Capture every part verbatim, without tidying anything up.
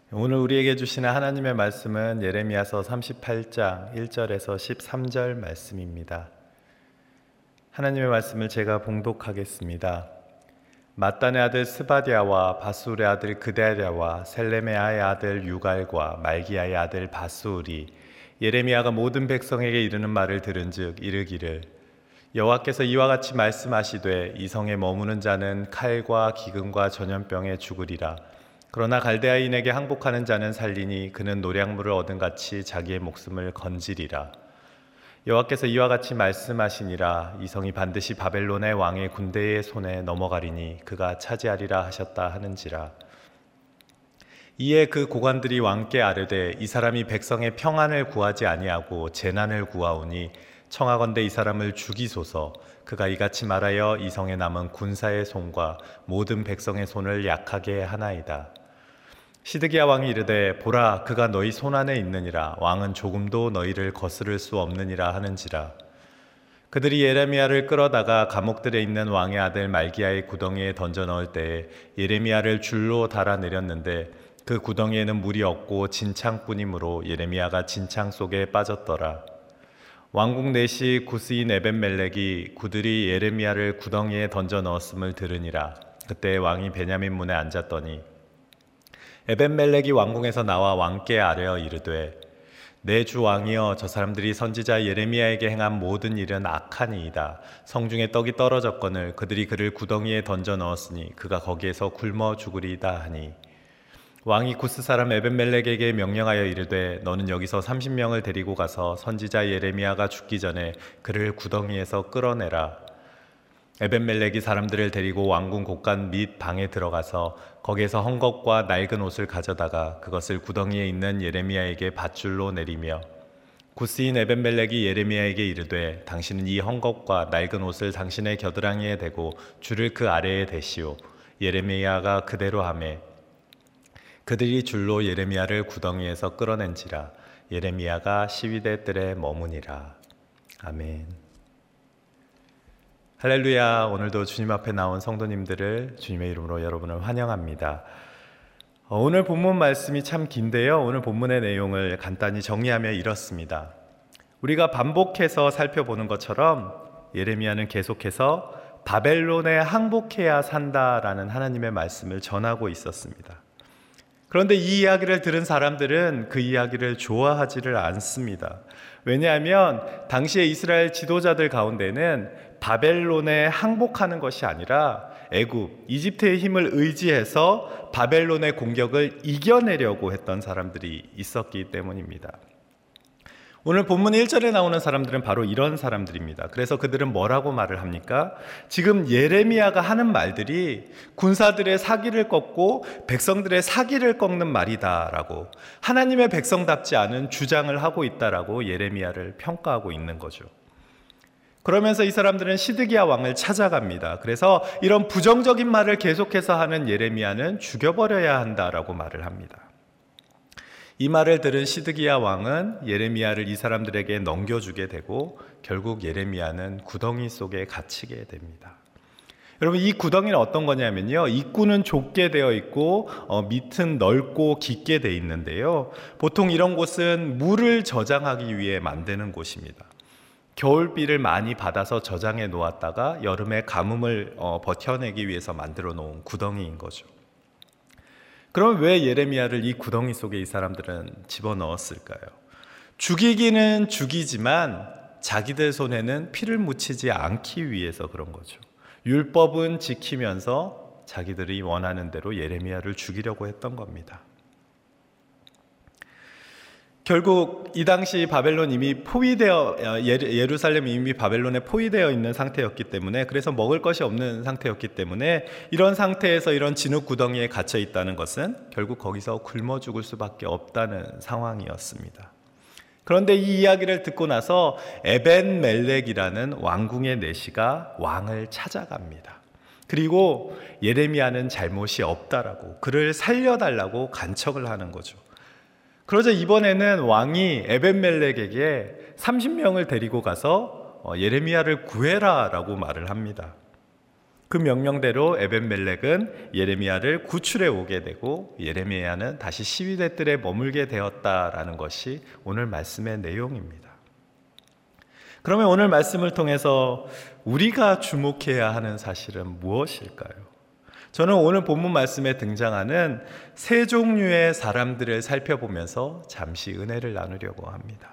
오늘 우리에게 주시는 하나님의 말씀은 예레미야서 삼십팔 장 일 절에서 십삼 절 말씀입니다. 하나님의 말씀을 제가 봉독하겠습니다. mat단의 아들 스바디아와 바술의 아들 그데랴와 셀레메아의 아들 유갈과 말기야의 아들 바술이 예레미야가 모든 백성에게 이르는 말을 들은즉 이르기를 여호와께서 이와 같이 말씀하시되 이 성에 머무는 자는 칼과 기근과 전염병에 죽으리라. 그러나 갈대아인에게 항복하는 자는 살리니 그는 노량물을 얻은 같이 자기의 목숨을 건지리라. 여호와께서 이와 같이 말씀하시니라. 이 성이 반드시 바벨론의 왕의 군대의 손에 넘어가리니 그가 차지하리라 하셨다 하는지라. 이에 그 고관들이 왕께 아뢰되 이 사람이 백성의 평안을 구하지 아니하고 재난을 구하오니 청하건대 이 사람을 죽이소서. 그가 이같이 말하여 이 성에 남은 군사의 손과 모든 백성의 손을 약하게 하나이다. 시드기야 왕이 이르되 보라 그가 너희 손안에 있느니라. 왕은 조금도 너희를 거스를 수 없느니라 하는지라. 그들이 예레미야를 끌어다가 감옥들에 있는 왕의 아들 말기야의 구덩이에 던져 넣을 때에 예레미야를 줄로 달아 내렸는데 그 구덩이에는 물이 없고 진창뿐이므로 예레미야가 진창 속에 빠졌더라. 왕국 내시 구스인 에벤멜렉이 그들이 예레미야를 구덩이에 던져 넣었음을 들으니라. 그때 왕이 베냐민 문에 앉았더니 에벤멜렉이 왕궁에서 나와 왕께 아뢰어 이르되 내 주 왕이여 저 사람들이 선지자 예레미야에게 행한 모든 일은 악하니이다. 성중에 떡이 떨어졌거늘 그들이 그를 구덩이에 던져 넣었으니 그가 거기에서 굶어 죽으리이다 하니 왕이 구스 사람 에벤멜렉에게 명령하여 이르되 너는 여기서 삼십 명을 데리고 가서 선지자 예레미야가 죽기 전에 그를 구덩이에서 끌어내라. 에벤멜렉이 사람들을 데리고 왕궁 곳간 및 방에 들어가서 거기에서 헝겊과 낡은 옷을 가져다가 그것을 구덩이에 있는 예레미야에게 밧줄로 내리며 구스인 에벤멜렉이 예레미야에게 이르되 당신은 이 헝겊과 낡은 옷을 당신의 겨드랑이에 대고 줄을 그 아래에 대시오. 예레미야가 그대로 하매 그들이 줄로 예레미야를 구덩이에서 끌어낸지라. 예레미야가 시위대 뜰에 머무니라. 아멘. 할렐루야. 오늘도 주님 앞에 나온 성도님들을 주님의 이름으로 여러분을 환영합니다. 오늘 본문 말씀이 참 긴데요. 오늘 본문의 내용을 간단히 정리하면 이렇습니다. 우리가 반복해서 살펴보는 것처럼 예레미야는 계속해서 바벨론에 항복해야 산다라는 하나님의 말씀을 전하고 있었습니다. 그런데 이 이야기를 들은 사람들은 그 이야기를 좋아하지를 않습니다. 왜냐하면 당시의 이스라엘 지도자들 가운데는 바벨론에 항복하는 것이 아니라 애굽, 이집트의 힘을 의지해서 바벨론의 공격을 이겨내려고 했던 사람들이 있었기 때문입니다. 오늘 본문 일 절에 나오는 사람들은 바로 이런 사람들입니다. 그래서 그들은 뭐라고 말을 합니까? 지금 예레미야가 하는 말들이 군사들의 사기를 꺾고 백성들의 사기를 꺾는 말이다라고 하나님의 백성답지 않은 주장을 하고 있다라고 예레미야를 평가하고 있는 거죠. 그러면서 이 사람들은 시드기야 왕을 찾아갑니다. 그래서 이런 부정적인 말을 계속해서 하는 예레미야는 죽여버려야 한다라고 말을 합니다. 이 말을 들은 시드기야 왕은 예레미야를 이 사람들에게 넘겨주게 되고 결국 예레미야는 구덩이 속에 갇히게 됩니다. 여러분, 이 구덩이는 어떤 거냐면요, 입구는 좁게 되어 있고 어, 밑은 넓고 깊게 되어 있는데요, 보통 이런 곳은 물을 저장하기 위해 만드는 곳입니다. 겨울비를 많이 받아서 저장해 놓았다가 여름에 가뭄을 어, 버텨내기 위해서 만들어 놓은 구덩이인 거죠. 그럼 왜 예레미야를 이 구덩이 속에 이 사람들은 집어넣었을까요? 죽이기는 죽이지만 자기들 손에는 피를 묻히지 않기 위해서 그런 거죠. 율법은 지키면서 자기들이 원하는 대로 예레미야를 죽이려고 했던 겁니다. 결국 이 당시 바벨론 이미 포위되어 예루살렘이 이미 바벨론에 포위되어 있는 상태였기 때문에, 그래서 먹을 것이 없는 상태였기 때문에 이런 상태에서 이런 진흙 구덩이에 갇혀 있다는 것은 결국 거기서 굶어 죽을 수밖에 없다는 상황이었습니다. 그런데 이 이야기를 듣고 나서 에벤멜렉이라는 왕궁의 내시가 왕을 찾아갑니다. 그리고 예레미야는 잘못이 없다라고, 그를 살려달라고 간청을 하는 거죠. 그러자 이번에는 왕이 에벤멜렉에게 삼십 명을 데리고 가서 예레미야를 구해라 라고 말을 합니다. 그 명령대로 에벤멜렉은 예레미야를 구출해 오게 되고 예레미야는 다시 시위대 뜰에 머물게 되었다라는 것이 오늘 말씀의 내용입니다. 그러면 오늘 말씀을 통해서 우리가 주목해야 하는 사실은 무엇일까요? 저는 오늘 본문 말씀에 등장하는 세 종류의 사람들을 살펴보면서 잠시 은혜를 나누려고 합니다.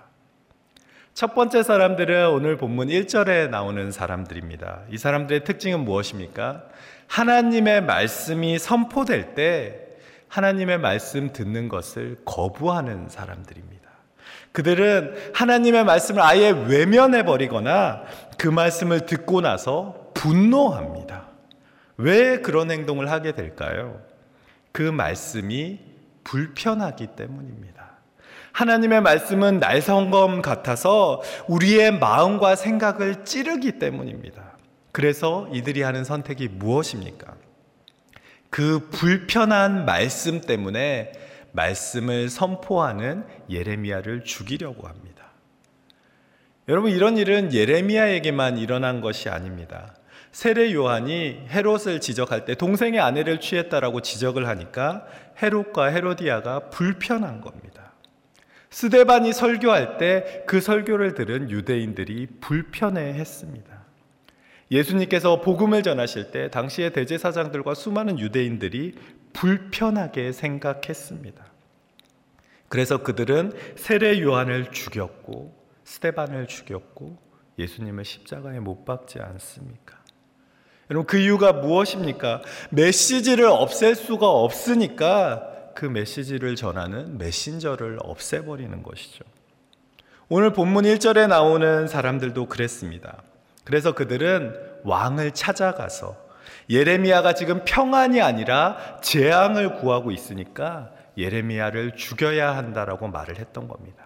첫 번째 사람들은 오늘 본문 일 절에 나오는 사람들입니다. 이 사람들의 특징은 무엇입니까? 하나님의 말씀이 선포될 때 하나님의 말씀 듣는 것을 거부하는 사람들입니다. 그들은 하나님의 말씀을 아예 외면해버리거나 그 말씀을 듣고 나서 분노합니다. 왜 그런 행동을 하게 될까요? 그 말씀이 불편하기 때문입니다. 하나님의 말씀은 날성검 같아서 우리의 마음과 생각을 찌르기 때문입니다. 그래서 이들이 하는 선택이 무엇입니까? 그 불편한 말씀 때문에 말씀을 선포하는 예레미야를 죽이려고 합니다. 여러분, 이런 일은 예레미야에게만 일어난 것이 아닙니다. 세례 요한이 헤롯을 지적할 때 동생의 아내를 취했다라고 지적을 하니까 헤롯과 헤로디아가 불편한 겁니다. 스데반이 설교할 때 그 설교를 들은 유대인들이 불편해했습니다. 예수님께서 복음을 전하실 때 당시의 대제사장들과 수많은 유대인들이 불편하게 생각했습니다. 그래서 그들은 세례 요한을 죽였고 스데반을 죽였고 예수님을 십자가에 못 박지 않습니까? 여러분, 그 이유가 무엇입니까? 메시지를 없앨 수가 없으니까 그 메시지를 전하는 메신저를 없애버리는 것이죠. 오늘 본문 일 절에 나오는 사람들도 그랬습니다. 그래서 그들은 왕을 찾아가서 예레미야가 지금 평안이 아니라 재앙을 구하고 있으니까 예레미야를 죽여야 한다라고 말을 했던 겁니다.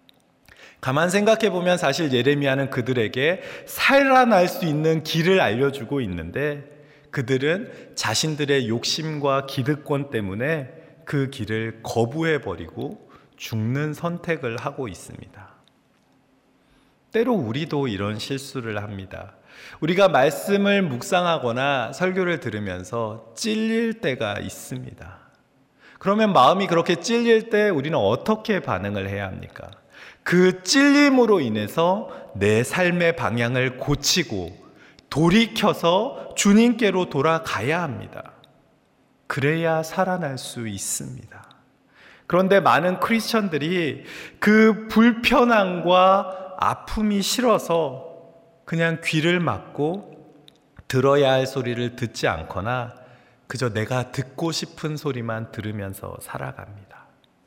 가만 생각해 보면 사실 예레미야는 그들에게 살아날 수 있는 길을 알려주고 있는데 그들은 자신들의 욕심과 기득권 때문에 그 길을 거부해버리고 죽는 선택을 하고 있습니다. 때로 우리도 이런 실수를 합니다. 우리가 말씀을 묵상하거나 설교를 들으면서 찔릴 때가 있습니다. 그러면 마음이 그렇게 찔릴 때 우리는 어떻게 반응을 해야 합니까? 그 찔림으로 인해서 내 삶의 방향을 고치고 돌이켜서 주님께로 돌아가야 합니다. 그래야 살아날 수 있습니다. 그런데 많은 크리스천들이 그 불편함과 아픔이 싫어서 그냥 귀를 막고 들어야 할 소리를 듣지 않거나 그저 내가 듣고 싶은 소리만 들으면서 살아갑니다.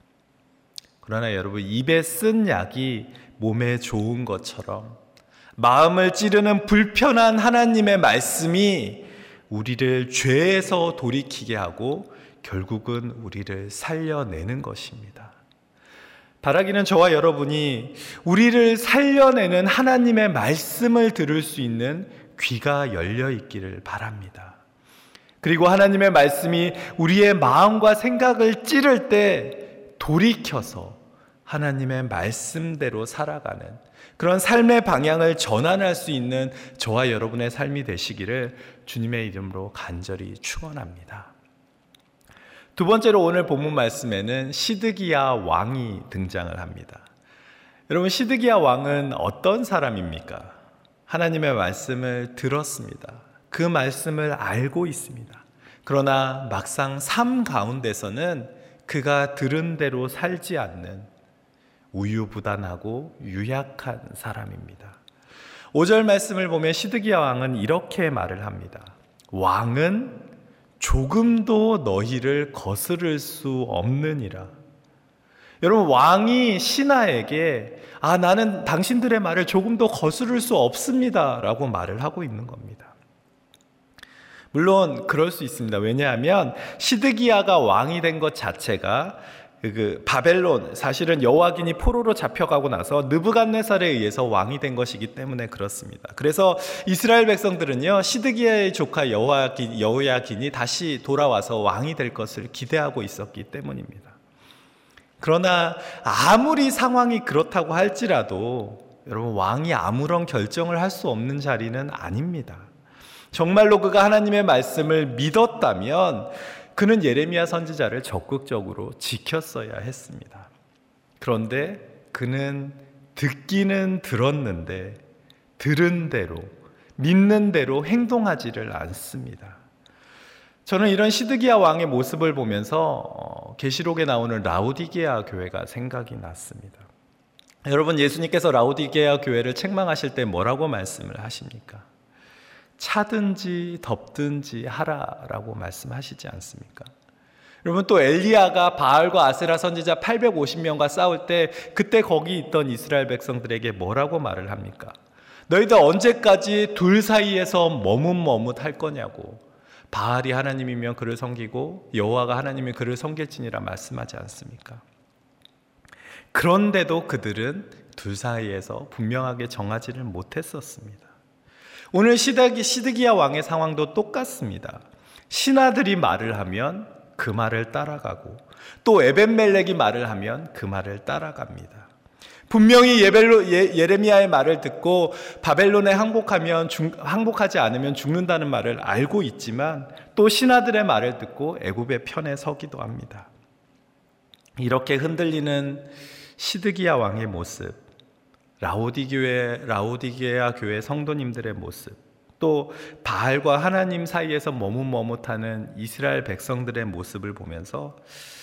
그러나 여러분, 입에 쓴 약이 몸에 좋은 것처럼 마음을 찌르는 불편한 하나님의 말씀이 우리를 죄에서 돌이키게 하고 결국은 우리를 살려내는 것입니다. 바라기는 저와 여러분이 우리를 살려내는 하나님의 말씀을 들을 수 있는 귀가 열려 있기를 바랍니다. 그리고 하나님의 말씀이 우리의 마음과 생각을 찌를 때 돌이켜서 하나님의 말씀대로 살아가는 그런 삶의 방향을 전환할 수 있는 저와 여러분의 삶이 되시기를 주님의 이름으로 간절히 축원합니다. 두 번째로 오늘 본문 말씀에는 시드기야 왕이 등장을 합니다. 여러분, 시드기야 왕은 어떤 사람입니까? 하나님의 말씀을 들었습니다. 그 말씀을 알고 있습니다. 그러나 막상 삶 가운데서는 그가 들은 대로 살지 않는 우유부단하고 유약한 사람입니다. 오 절 말씀을 보면 시드기야 왕은 이렇게 말을 합니다. 왕은 조금도 너희를 거스를 수 없느니라. 여러분, 왕이 신하에게 아 나는 당신들의 말을 조금도 거스를 수 없습니다 라고 말을 하고 있는 겁니다. 물론 그럴 수 있습니다. 왜냐하면 시드기야가 왕이 된 것 자체가 그 바벨론, 사실은 여호와긴이 포로로 잡혀가고 나서 느부갓네살에 의해서 왕이 된 것이기 때문에 그렇습니다. 그래서 이스라엘 백성들은요, 시드기야의 조카 여호야긴, 여호야긴이 다시 돌아와서 왕이 될 것을 기대하고 있었기 때문입니다. 그러나 아무리 상황이 그렇다고 할지라도 여러분, 왕이 아무런 결정을 할 수 없는 자리는 아닙니다. 정말로 그가 하나님의 말씀을 믿었다면 그는 예레미야 선지자를 적극적으로 지켰어야 했습니다. 그런데 그는 듣기는 들었는데 들은 대로, 믿는 대로 행동하지를 않습니다. 저는 이런 시드기야 왕의 모습을 보면서 계시록에 나오는 라오디게아 교회가 생각이 났습니다. 여러분, 예수님께서 라오디게아 교회를 책망하실 때 뭐라고 말씀을 하십니까? 차든지 덥든지 하라라고 말씀하시지 않습니까? 여러분, 또 엘리야가 바알과 아세라 선지자 팔백오십 명과 싸울 때 그때 거기 있던 이스라엘 백성들에게 뭐라고 말을 합니까? 너희들 언제까지 둘 사이에서 머뭇머뭇 할 거냐고. 바알이 하나님이면 그를 섬기고 여호와가 하나님이 그를 섬길지니라 말씀하지 않습니까? 그런데도 그들은 둘 사이에서 분명하게 정하지를 못했었습니다. 오늘 시드기, 시드기야 왕의 상황도 똑같습니다. 신하들이 말을 하면 그 말을 따라가고 또 에벤멜렉이 말을 하면 그 말을 따라갑니다. 분명히 예벨로, 예, 예레미야의 말을 듣고 바벨론에 항복하면 중, 항복하지 않으면 죽는다는 말을 알고 있지만 또 신하들의 말을 듣고 애굽의 편에 서기도 합니다. 이렇게 흔들리는 시드기야 왕의 모습, 라오디 교회, 라오디게아 교회 성도님들의 모습, 또 바알과 하나님 사이에서 머뭇머뭇하는 이스라엘 백성들의 모습을 보면서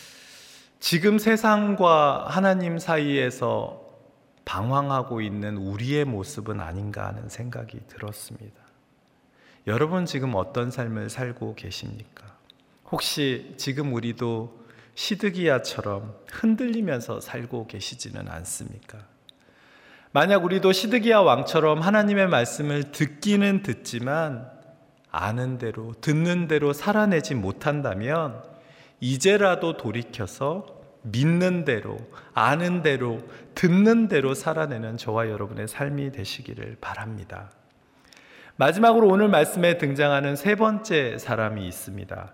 지금 세상과 하나님 사이에서 방황하고 있는 우리의 모습은 아닌가 하는 생각이 들었습니다. 여러분, 지금 어떤 삶을 살고 계십니까? 혹시 지금 우리도 시드기야처럼 흔들리면서 살고 계시지는 않습니까? 만약 우리도 시드기야 왕처럼 하나님의 말씀을 듣기는 듣지만 아는 대로, 듣는 대로 살아내지 못한다면 이제라도 돌이켜서 믿는 대로, 아는 대로, 듣는 대로 살아내는 저와 여러분의 삶이 되시기를 바랍니다. 마지막으로 오늘 말씀에 등장하는 세 번째 사람이 있습니다.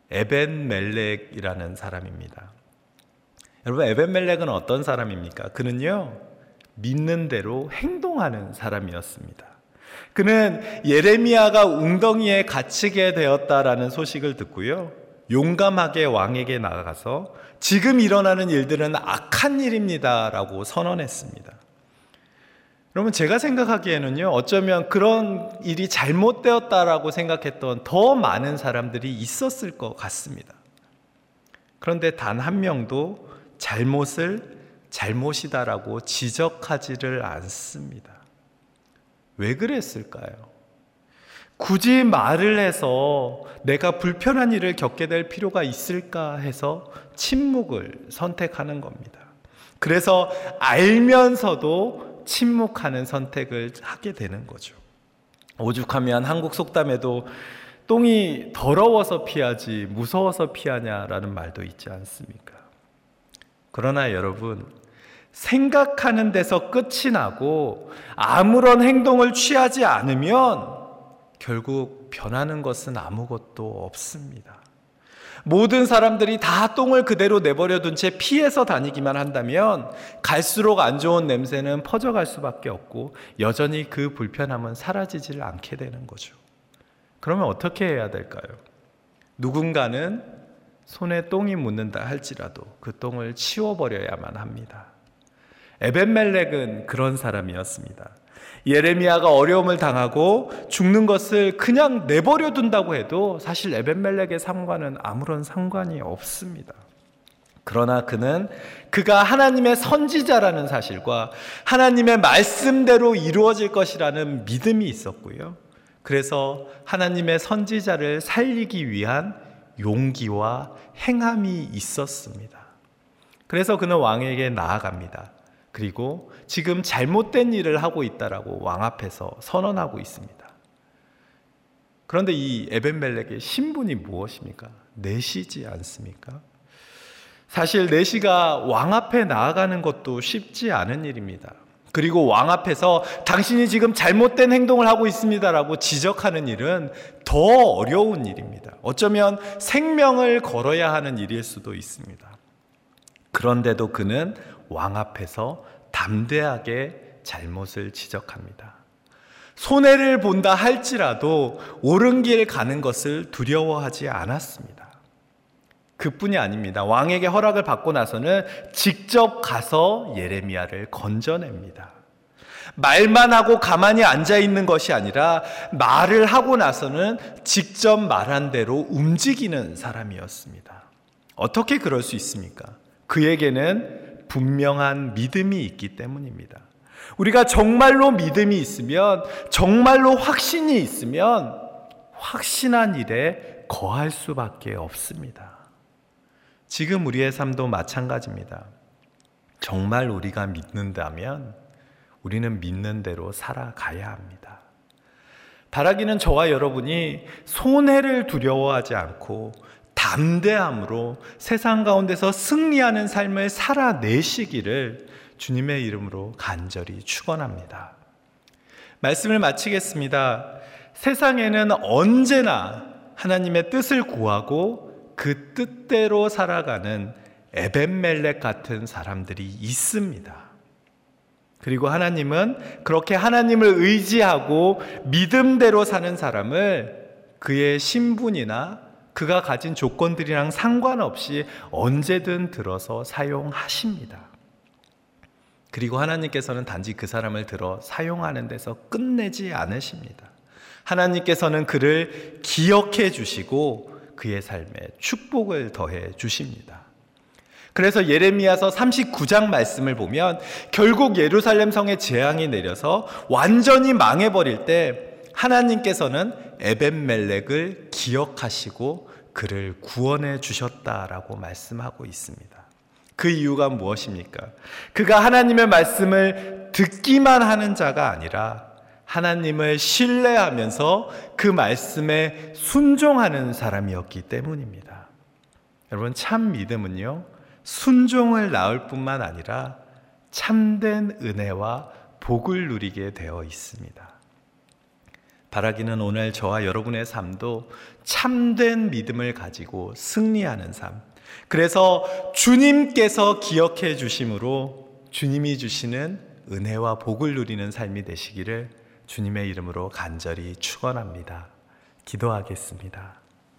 에벤멜렉이라는 사람입니다. 여러분, 에벤멜렉은 어떤 사람입니까? 그는요, 믿는 대로 행동하는 사람이었습니다. 그는 예레미야가 웅덩이에 갇히게 되었다라는 소식을 듣고요, 용감하게 왕에게 나가서 지금 일어나는 일들은 악한 일입니다 라고 선언했습니다. 여러분, 제가 생각하기에는요, 어쩌면 그런 일이 잘못되었다라고 생각했던 더 많은 사람들이 있었을 것 같습니다. 그런데 단 한 명도 잘못을 잘못이다라고 지적하지를 않습니다. 왜 그랬을까요? 굳이 말을 해서 내가 불편한 일을 겪게 될 필요가 있을까 해서 침묵을 선택하는 겁니다. 그래서 알면서도 침묵하는 선택을 하게 되는 거죠. 오죽하면 한국 속담에도 똥이 더러워서 피하지 무서워서 피하냐라는 말도 있지 않습니까? 그러나 여러분, 생각하는 데서 끝이 나고 아무런 행동을 취하지 않으면 결국 변하는 것은 아무것도 없습니다. 모든 사람들이 다 똥을 그대로 내버려둔 채 피해서 다니기만 한다면 갈수록 안 좋은 냄새는 퍼져갈 수밖에 없고 여전히 그 불편함은 사라지질 않게 되는 거죠. 그러면 어떻게 해야 될까요? 누군가는 손에 똥이 묻는다 할지라도 그 똥을 치워버려야만 합니다. 에벤멜렉은 그런 사람이었습니다. 예레미야가 어려움을 당하고 죽는 것을 그냥 내버려 둔다고 해도 사실 에벤멜렉의 삶과는 아무런 상관이 없습니다. 그러나 그는 그가 하나님의 선지자라는 사실과 하나님의 말씀대로 이루어질 것이라는 믿음이 있었고요. 그래서 하나님의 선지자를 살리기 위한 용기와 행함이 있었습니다. 그래서 그는 왕에게 나아갑니다. 그리고 지금 잘못된 일을 하고 있다라고 왕 앞에서 선언하고 있습니다. 그런데 이 에벤멜렉의 신분이 무엇입니까? 내시지 않습니까? 사실 내시가 왕 앞에 나아가는 것도 쉽지 않은 일입니다. 그리고 왕 앞에서 당신이 지금 잘못된 행동을 하고 있습니다라고 지적하는 일은 더 어려운 일입니다. 어쩌면 생명을 걸어야 하는 일일 수도 있습니다. 그런데도 그는 왕 앞에서 담대하게 잘못을 지적합니다. 손해를 본다 할지라도 옳은 길 가는 것을 두려워하지 않았습니다. 그뿐이 아닙니다. 왕에게 허락을 받고 나서는 직접 가서 예레미야를 건져냅니다. 말만 하고 가만히 앉아 있는 것이 아니라 말을 하고 나서는 직접 말한 대로 움직이는 사람이었습니다. 어떻게 그럴 수 있습니까? 그에게는 분명한 믿음이 있기 때문입니다. 우리가 정말로 믿음이 있으면, 정말로 확신이 있으면 확신한 일에 거할 수밖에 없습니다. 지금 우리의 삶도 마찬가지입니다. 정말 우리가 믿는다면 우리는 믿는 대로 살아가야 합니다. 바라기는 저와 여러분이 손해를 두려워하지 않고 담대함으로 세상 가운데서 승리하는 삶을 살아내시기를 주님의 이름으로 간절히 축원합니다. 말씀을 마치겠습니다. 세상에는 언제나 하나님의 뜻을 구하고 그 뜻대로 살아가는 에벤멜렉 같은 사람들이 있습니다. 그리고 하나님은 그렇게 하나님을 의지하고 믿음대로 사는 사람을 그의 신분이나 그가 가진 조건들이랑 상관없이 언제든 들어서 사용하십니다. 그리고 하나님께서는 단지 그 사람을 들어 사용하는 데서 끝내지 않으십니다. 하나님께서는 그를 기억해 주시고 그의 삶에 축복을 더해 주십니다. 그래서 예레미야서 삼십구 장 말씀을 보면 결국 예루살렘 성에 재앙이 내려서 완전히 망해버릴 때 하나님께서는 에벤멜렉을 기억하시고 그를 구원해 주셨다라고 말씀하고 있습니다. 그 이유가 무엇입니까? 그가 하나님의 말씀을 듣기만 하는 자가 아니라 하나님을 신뢰하면서 그 말씀에 순종하는 사람이었기 때문입니다. 여러분, 참 믿음은요, 순종을 낳을 뿐만 아니라 참된 은혜와 복을 누리게 되어 있습니다. 바라기는 오늘 저와 여러분의 삶도 참된 믿음을 가지고 승리하는 삶, 그래서 주님께서 기억해 주심으로 주님이 주시는 은혜와 복을 누리는 삶이 되시기를 주님의 이름으로 간절히 축원합니다. 기도하겠습니다.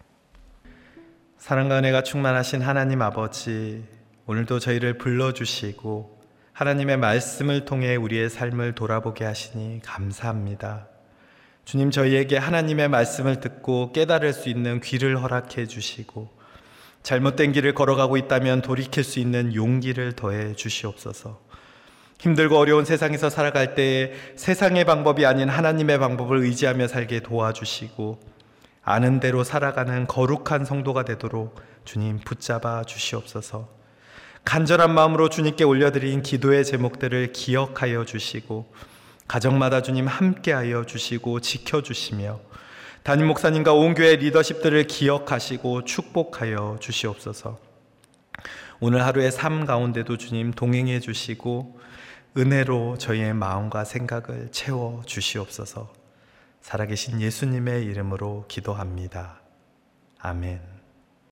사랑과 은혜가 충만하신 하나님 아버지, 오늘도 저희를 불러주시고 하나님의 말씀을 통해 우리의 삶을 돌아보게 하시니 감사합니다. 주님, 저희에게 하나님의 말씀을 듣고 깨달을 수 있는 귀를 허락해 주시고 잘못된 길을 걸어가고 있다면 돌이킬 수 있는 용기를 더해 주시옵소서. 힘들고 어려운 세상에서 살아갈 때에 세상의 방법이 아닌 하나님의 방법을 의지하며 살게 도와주시고 아는 대로 살아가는 거룩한 성도가 되도록 주님 붙잡아 주시옵소서. 간절한 마음으로 주님께 올려드린 기도의 제목들을 기억하여 주시고 가정마다 주님 함께하여 주시고 지켜주시며 담임 목사님과 온 교회 리더십들을 기억하시고 축복하여 주시옵소서. 오늘 하루의 삶 가운데도 주님 동행해 주시고 은혜로 저희의 마음과 생각을 채워 주시옵소서. 살아계신 예수님의 이름으로 기도합니다. 아멘.